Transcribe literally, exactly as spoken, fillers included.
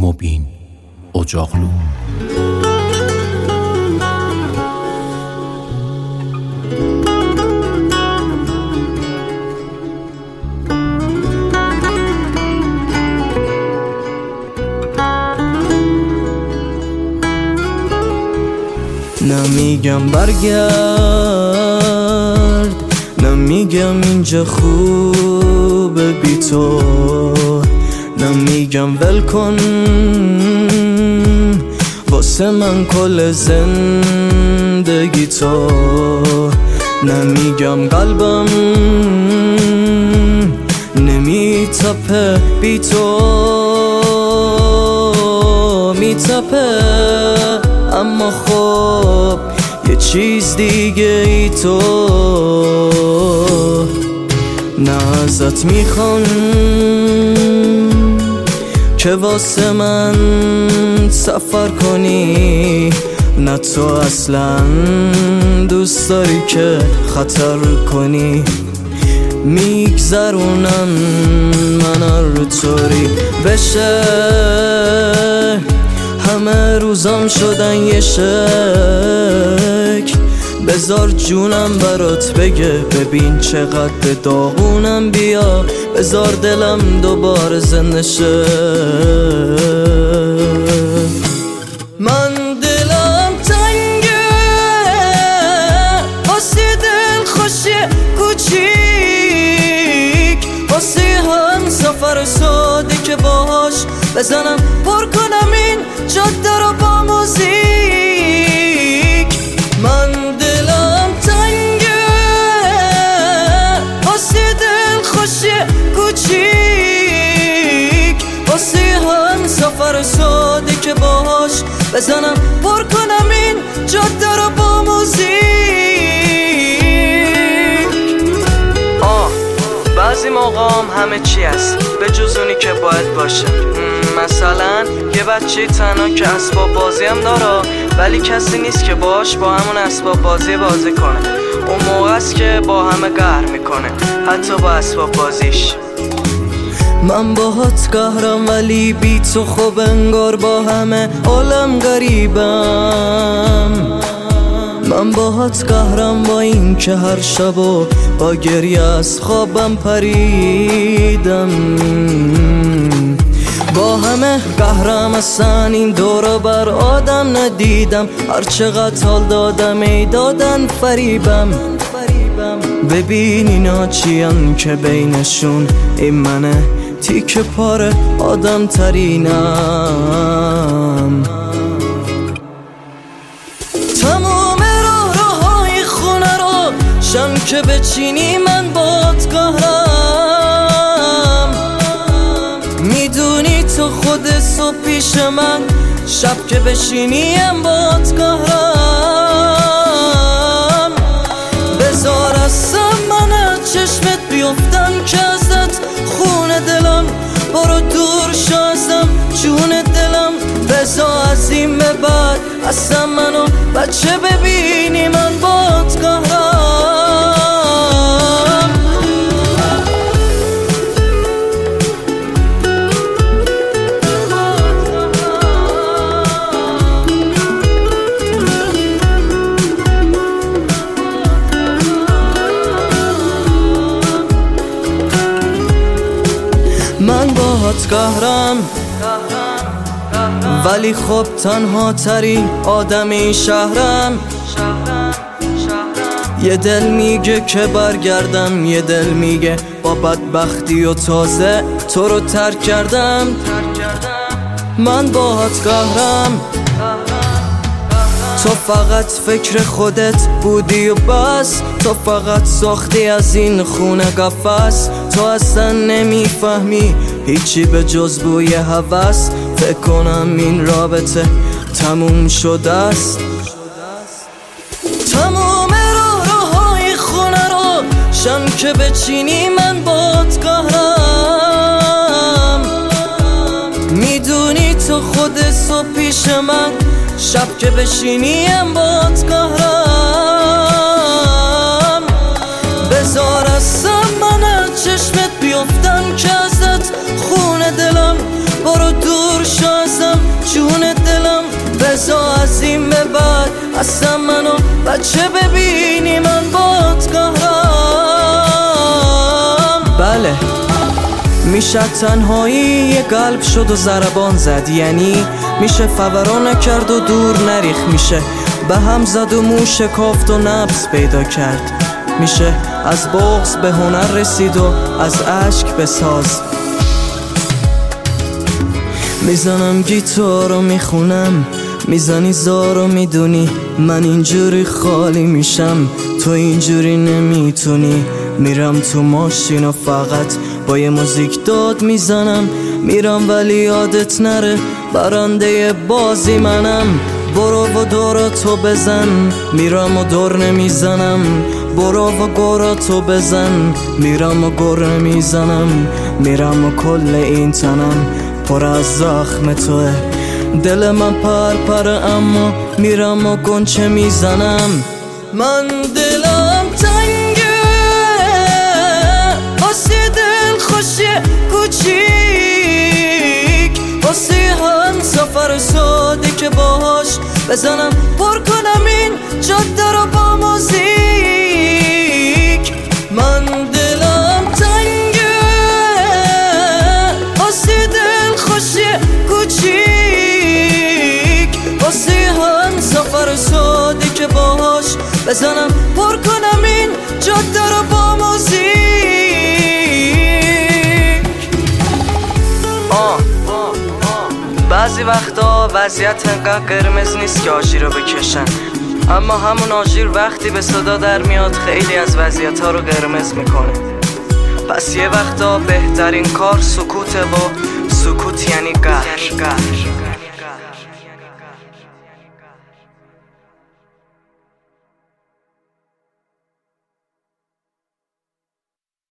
مبین اجاقلو. نمیگم برگرد، نمیگم اینجا خوبه بی تو، نمیگم ول کن واسه من کل زندگی تو، نمیگم قلبم نمیتپه بی تو، میتپه اما خب یه چیز دیگه ای تو. نه ازت میخوام که واسه من سفر کنی، نه تو اصلا دوست داری که خطر کنی، میگذرونم من رو طوری بشه، همه روزام شدن یه شک، بذار جونم برات بگه ببین چقدر داغونم، بیا بذار دلم دوباره زنده شه. من دلم تنگه واسه دل خوشی کوچیک، واسه هم سفر ساده که باهاش بزنم پر کنم این جاده رو با موزیک. من دلم تنگه واسه دل خوشی کوچیک، واسه هم سفر ساده که باهاش بزنم پر کنم این جاده رو با موزیک. آه بعضی موقعام همه چی هست به جز اونی که باید باشه، مثلا یه بچه تنها که اسباب بازی هم داره ولی کسی نیست که باش با همون اسباب بازی بازی کنه، اون موقع است که با همه قهر میکنه حتی با اسباب بازیش. من باهات قهرم ولی بی تو خوب انگار با همه عالم غریبم، من باهات قهرم با این که هر شب و با گریه از خوابم پریدم، با همه قهرم اصلا این دورو بر آدم ندیدم، هر چقدر حال دادم ای دادن فریبم، ببین اینا چیان که بینشون این منه تیک پاره آدم ترینم. تمام راه راهای خونه رو شم که بچینی من بات قهرم، میدونی تو خود صبح پیش من، شب که بشینیم بات قهرم، بذار از من چشمت بیفتم که ازت خون دلم برو دور شازم جون دلم، بذار از این به بعد اصلا منو بچه ببینی من بات قهرم. من باهات قهرم ولی خب تنها ترین آدمی شهرم، یه دل میگه که برگردم، یه دل میگه با بدبختی و تازه تو رو ترک کردم. من باهات قهرم، تو فقط فکر خودت بودی و بس، تو فقط ساختی از این خونه قفس، تو اصلا نمیفهمی هیچی به جز بوی هوس، فکر کنم این رابطه تموم شده است. تمام راه راهای خونه رو شم که بچینی من بات قهرم، میدونی تو خود صبح پیش من، شب که بشینیم بات قهرم، بذار از من چشمت بیفتم که ازت خون دلم برو دور شازم بچه ببینی من بات قهرم. بله میشه تنهایی یه قلب شد و ضربان زد، یعنی میشه فوران کرد و دور نریخ، میشه به هم زد و مو شکافت و نبض پیدا کرد، میشه از بغض به هنر رسید و از اشک به ساز. میزنم گیتار و میخونم، میزنی زار و میدونی من اینجوری خالی میشم، تو اینجوری نمیتونی. میرم تو ماشین و فقط با یه موزیک داد میزنم، میرم ولی یادت نره برنده بازی منم. برو و دورا تو بزن، میرم و دور نمیزنم. برو و گورا تو بزن، میرم و گر نمیزنم. میرم و کل این تنم پر از زخم توه، دل من پر پر اما میرم و گنچه میزنم. من دلم تنگه واسه دل خوشی کوچیک، واسه هم سفر ساده که باهاش بزنم پر کنم این جاده رو با موزیک. من دلم تنگه واسه دل خوشی کوچیک، واسه هم سفر ساده که باهاش بزنم پر کنم این جاده رو با موزیک. آه بعضی وقتا وضعیت انقدر قرمز نیست که آژیر رو بکشن، اما همون آژیر وقتی به صدا در میاد خیلی از وضعیت ها رو قرمز میکنه. پس یه وقتا بهترین کار سکوته و سکوت یعنی قهر.